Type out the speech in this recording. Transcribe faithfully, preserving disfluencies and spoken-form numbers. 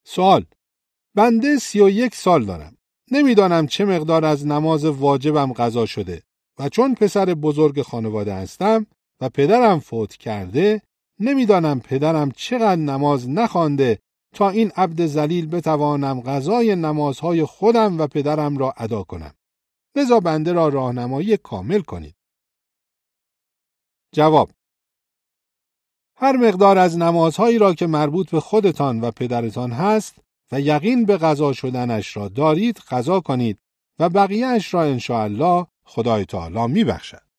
سوال: بنده سی و یک سال دارم. نمیدانم چه مقدار از نماز واجبم قضا شده و چون پسر بزرگ خانواده هستم و پدرم فوت کرده، نمیدانم پدرم چقدر نماز نخوانده تا این عبد ذلیل بتوانم قضای نمازهای خودم و پدرم را ادا کنم. لذا بنده را راهنمایی کامل کنید. جواب: هر مقدار از نمازهایی را که مربوط به خودتان و پدرتان هست و یقین به قضا شدنش را دارید قضا کنید و بقیه‌اش را انشاءالله خدای تعالی میبخشد.